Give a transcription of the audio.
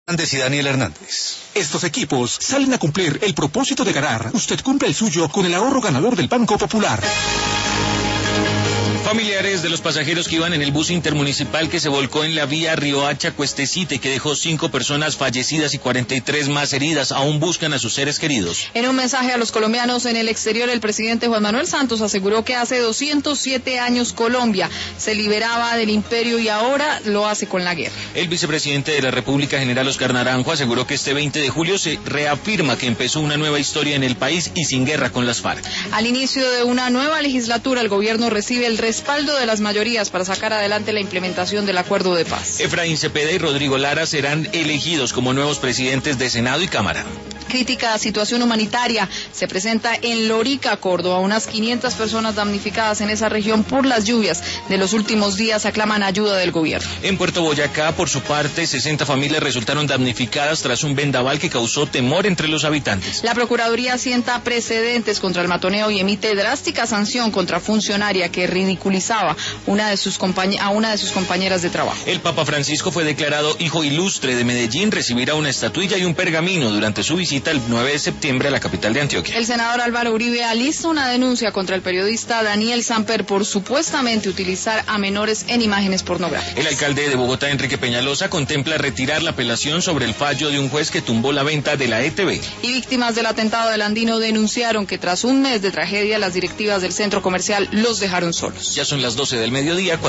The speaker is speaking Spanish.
Hernández y Daniel Hernández. Estos equipos salen a cumplir el propósito de ganar. Usted cumple el suyo con el ahorro ganador del Banco Popular. Familiares de los pasajeros que iban en el bus intermunicipal que se volcó en la vía Riohacha-Cuestecite, que dejó 5 personas fallecidas y 43 más heridas, aún buscan a sus seres queridos. En un mensaje a los colombianos en el exterior, el presidente Juan Manuel Santos aseguró que hace 207 años Colombia se liberaba del imperio y ahora lo hace con la guerra. El vicepresidente de la República, general Oscar Naranjo, aseguró que este 20 de julio se reafirma que empezó una nueva historia en el país y sin guerra con las FARC. Al inicio de una nueva legislatura, el gobierno recibe el respaldo de las mayorías para sacar adelante la implementación del acuerdo de paz. Efraín Cepeda y Rodrigo Lara serán elegidos como nuevos presidentes de Senado y Cámara. Crítica situación humanitaria se presenta en Lorica, Córdoba. Unas 500 personas damnificadas en esa región por las lluvias de los últimos días aclaman ayuda del gobierno. En Puerto Boyacá, por su parte, 60 familias resultaron damnificadas tras un vendaval que causó temor entre los habitantes. La Procuraduría sienta precedentes contra el matoneo y emite drástica sanción contra funcionaria que ridiculizaba a una de sus compañeras de trabajo. El Papa Francisco fue declarado hijo ilustre de Medellín, recibirá una estatuilla y un pergamino durante su visita el 9 de septiembre a la capital de Antioquia. El senador Álvaro Uribe alista una denuncia contra el periodista Daniel Samper por supuestamente utilizar a menores en imágenes pornográficas. El alcalde de Bogotá, Enrique Peñalosa, contempla retirar la apelación sobre el fallo de un juez que tumbó la venta de la ETV. Y víctimas del atentado del Andino denunciaron que tras un mes de tragedia las directivas del centro comercial los dejaron solos. Ya son las 12 del mediodía.